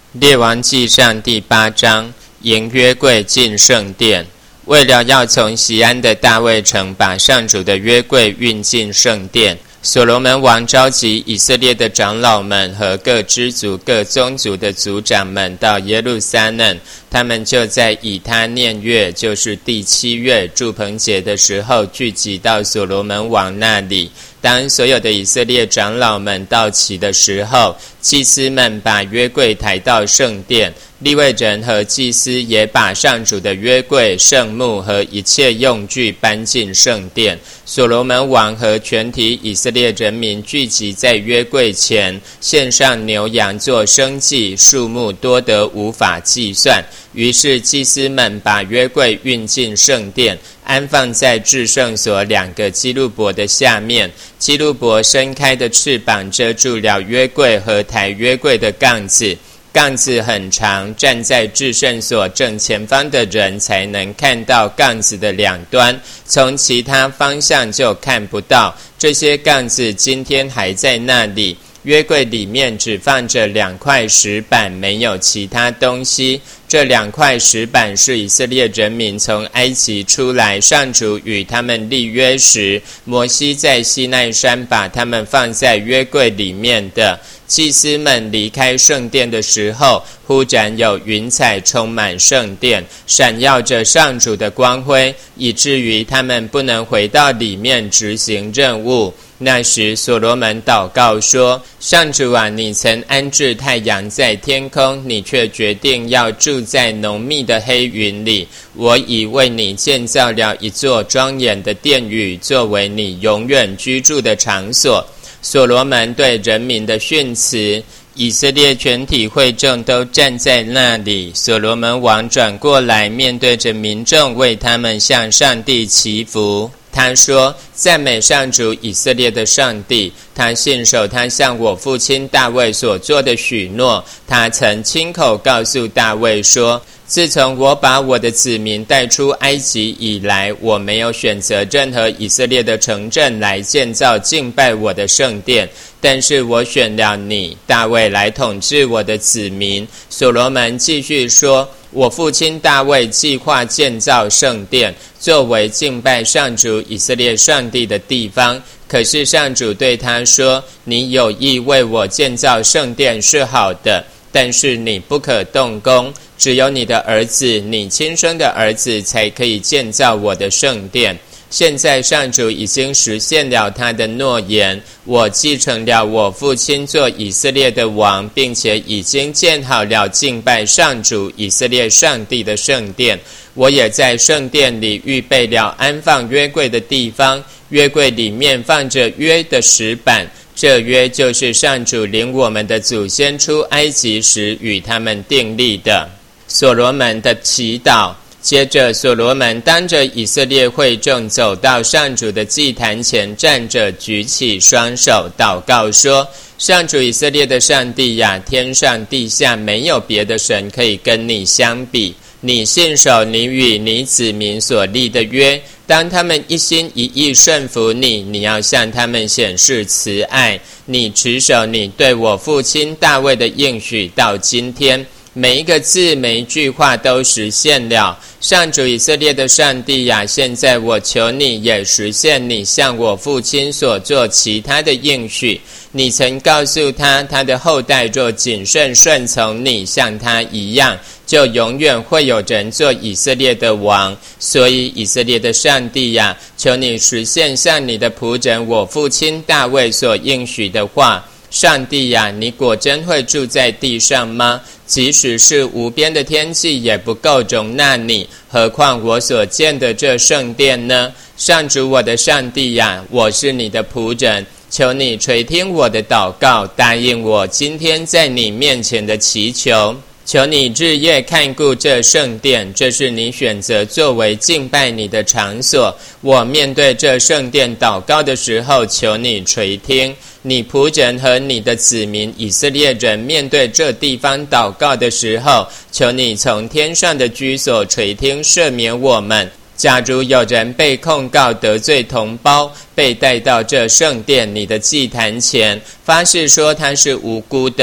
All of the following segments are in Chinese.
列王纪上第8章，迎约柜进圣殿。为了要从锡安的大卫城把上主的约柜运进圣殿，所罗门王召集以色列的长老们和各支族各宗族的族长们到耶路撒冷，他们就在以他念月，就是第7月住棚节的时候聚集到所罗门王那里。当所有的以色列长老们到齐的时候，祭司们把约柜抬到圣殿，利未人和祭司也把上主的约柜、圣幕和一切用具搬进圣殿。所罗门王和全体以色列人民聚集在约柜前，献上牛羊做牲祭，数目多得无法计算。于是祭司们把约柜运进圣殿，安放在至圣所2个基路伯的下面。基路伯伸开的翅膀遮住了约柜和抬约柜的杠子，杠子很长，站在至圣所正前方的人才能看到杠子的两端，从其他方向就看不到。这些杠子今天还在那里。约柜里面只放着2块石板，没有其他东西。这2块石板是以色列人民从埃及出来，上主与他们立约时，摩西在西奈山把他们放在约柜里面的。祭司们离开圣殿的时候，忽然有云彩充满圣殿，闪耀着上主的光辉，以至于他们不能回到里面执行任务。那时所罗门祷告说：上主啊，你曾安置太阳在天空，你却决定要住在浓密的黑云里。我已为你建造了一座庄严的殿宇，作为你永远居住的场所。所罗门对人民的训词，以色列全体会众都站在那里。所罗门王转过来，面对着民众，为他们向上帝祈福。他说：赞美上主以色列的上帝，他信守他向我父亲大卫所做的许诺。他曾亲口告诉大卫说：自从我把我的子民带出埃及以来，我没有选择任何以色列的城镇来建造敬拜我的圣殿，但是我选了你大卫来统治我的子民。所罗门继续说：我父亲大卫计划建造圣殿，作为敬拜上主以色列上帝的地方。可是上主对他说：你有意为我建造圣殿是好的，但是你不可动工，只有你的儿子，你亲生的儿子才可以建造我的圣殿。现在上主已经实现了他的诺言，我继承了我父亲做以色列的王，并且已经建好了敬拜上主以色列上帝的圣殿。我也在圣殿里预备了安放约柜的地方，约柜里面放着约的石板，这约就是上主领我们的祖先出埃及时与他们订立的。所罗门的祈祷。接着所罗门当着以色列会众走到上主的祭坛前，站着举起双手祷告说：上主以色列的上帝呀，天上地下没有别的神可以跟你相比。你信守你与你子民所立的约，当他们一心一意顺服你，你要向他们显示慈爱。你持守你对我父亲大卫的应许到今天，每一个字每一句话都实现了。上主以色列的上帝呀，现在我求你也实现你向我父亲所做其他的应许。你曾告诉他，他的后代若谨慎顺从你，像他一样，就永远会有人做以色列的王。所以以色列的上帝呀，求你实现向你的仆人我父亲大卫所应许的话。上帝呀，你果真会住在地上吗？即使是无边的天际也不够容纳你，何况我所建的这圣殿呢？上主我的上帝呀，我是你的仆人，求你垂听我的祷告，答应我今天在你面前的祈求。求你日夜看顾这圣殿，这是你选择作为敬拜你的场所。我面对这圣殿祷告的时候，求你垂听。你仆人和你的子民以色列人面对这地方祷告的时候，求你从天上的居所垂听，赦免我们。假如有人被控告得罪同胞，被带到这圣殿你的祭坛前，发誓说他是无辜的，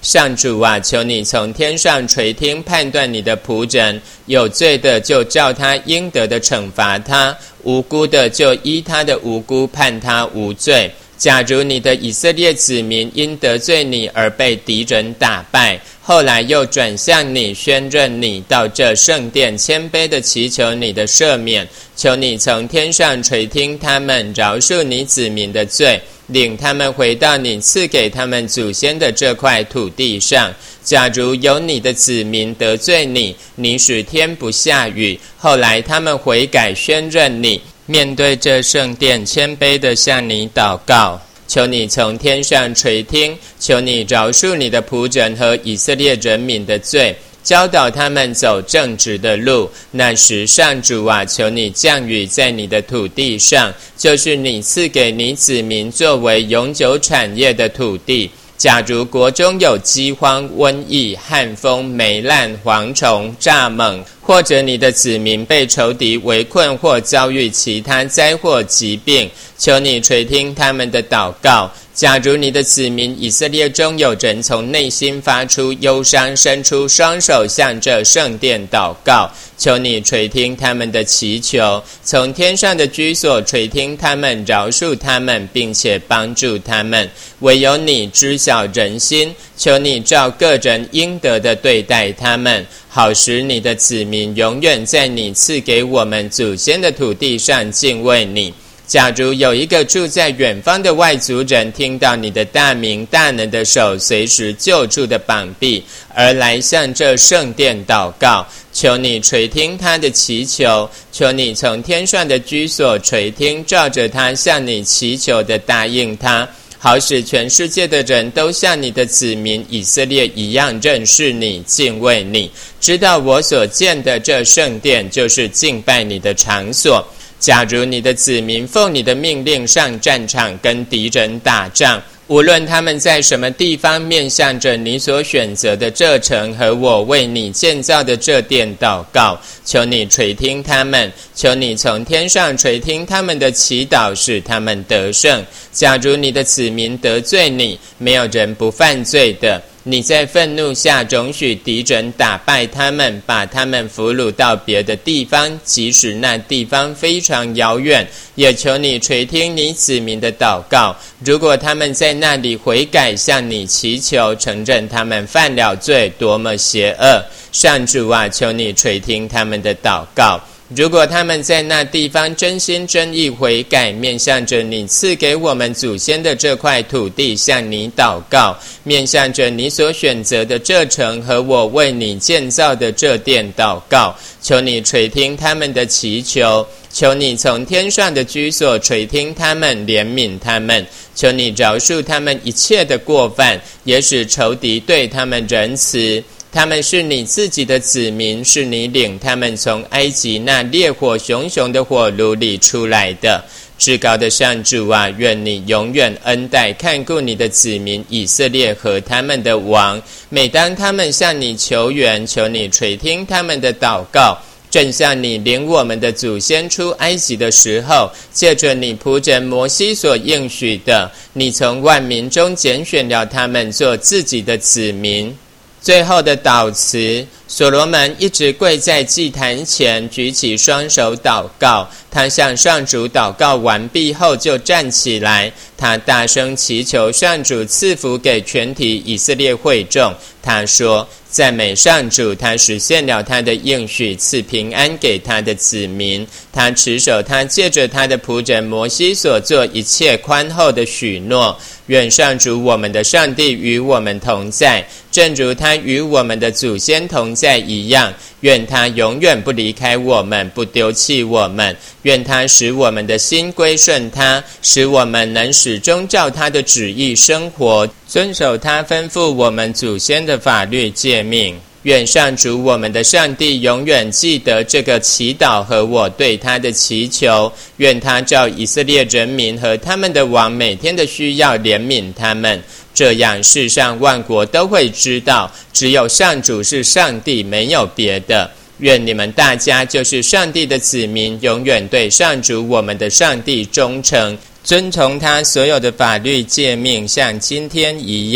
上主啊，求你从天上垂听，判断你的仆人，有罪的就照他应得的惩罚他，无辜的就依他的无辜判他无罪。假如你的以色列子民因得罪你而被敌人打败，后来又转向你，宣认你，到这圣殿谦卑的祈求你的赦免，求你从天上垂听他们，饶恕你子民的罪，领他们回到你赐给他们祖先的这块土地上。假如有你的子民得罪你，你使天不下雨，后来他们悔改宣认你，面对这圣殿谦卑地向你祷告，求你从天上垂听，求你饶恕你的仆人和以色列人民的罪，教导他们走正直的路。那时上主啊，求你降雨在你的土地上，就是你赐给你子民作为永久产业的土地。假如国中有饥荒、瘟疫、旱风、霉烂、蝗虫、蚱蜢，或者你的子民被仇敌围困，或遭遇其他灾祸疾病，求你垂听他们的祷告。假如你的子民以色列中有人从内心发出忧伤，伸出双手向这圣殿祷告，求你垂听他们的祈求，从天上的居所垂听他们，饶恕他们，并且帮助他们。唯有你知晓人心，求你照个人应得的对待他们，好使你的子民永远在你赐给我们祖先的土地上敬畏你。假如有一个住在远方的外族人，听到你的大名大能的手随时救助的膀臂，而来向这圣殿祷告，求你垂听他的祈求，求你从天上的居所垂听，照着他向你祈求的答应他，好使全世界的人都像你的子民以色列一样认识你，敬畏你，知道我所建的这圣殿就是敬拜你的场所。假如你的子民奉你的命令上战场跟敌人打仗，无论他们在什么地方面向着你所选择的这城和我为你建造的这殿祷告，求你垂听他们，求你从天上垂听他们的祈祷，使他们得胜。假如你的子民得罪你，没有人不犯罪的，你在愤怒下容许敌人打败他们，把他们俘虏到别的地方，即使那地方非常遥远，也求你垂听你子民的祷告。如果他们在那里悔改，向你祈求，承认他们犯了罪，多么邪恶，上主啊，求你垂听他们的祷告。如果他们在那地方真心真意悔改，面向着你赐给我们祖先的这块土地向你祷告，面向着你所选择的这城和我为你建造的这殿祷告，求你垂听他们的祈求，求你从天上的居所垂听他们，怜悯他们，求你饶恕他们一切的过犯，也使仇敌对他们仁慈。他们是你自己的子民，是你领他们从埃及那烈火熊熊的火炉里出来的。至高的上主啊，愿你永远恩待看顾你的子民以色列和他们的王。每当他们向你求援，求你垂听他们的祷告，正像你领我们的祖先出埃及的时候，借着你仆人摩西所应许的，你从万民中拣选了他们做自己的子民。最后的祷词，所罗门一直跪在祭坛前，举起双手祷告。他向上主祷告完毕后就站起来，他大声祈求上主赐福给全体以色列会众。他说，赞美上主，他实现了他的应许，赐平安给他的子民。他持守他借着他的仆人摩西所做一切宽厚的许诺。愿上主我们的上帝与我们同在，正如他与我们的祖先同在一样。愿他永远不离开我们，不丢弃我们。愿他使我们的心归顺他，使我们能始终照他的旨意生活，遵守他吩咐我们祖先的法律诫命。愿上主我们的上帝永远记得这个祈祷和我对他的祈求。愿他照以色列人民和他们的王每天的需要怜悯他们，这样世上万国都会知道，只有上主是上帝，没有别的。愿你们大家就是上帝的子民，永远对上主我们的上帝忠诚，遵从他所有的法律诫命，像今天一样。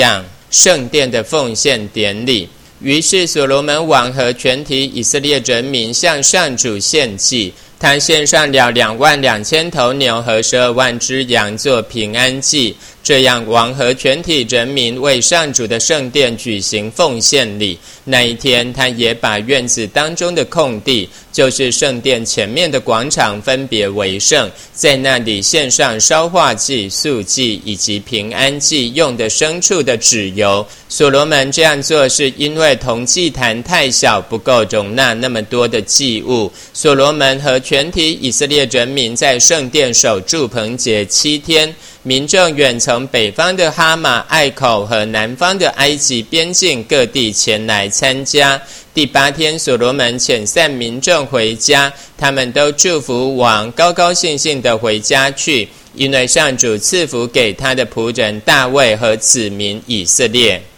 圣殿的奉献典礼。于是所罗门王和全体以色列人民向上主献祭，他献上了22000头牛和12万只羊做平安祭。这样王和全体人民为上主的圣殿举行奉献礼。那一天，他也把院子当中的空地，就是圣殿前面的广场，分别为圣，在那里献上烧化祭、素祭以及平安祭用的牲畜的脂油。所罗门这样做是因为铜祭坛太小，不够容纳那么多的祭物。所罗门和全体以色列人民在圣殿守住棚节7天。民众远从北方的哈马、隘口和南方的埃及边境各地前来参加。第8天，所罗门遣散民众回家，他们都祝福王，高高兴兴地回家去，因为上主赐福给他的仆人大卫和子民以色列。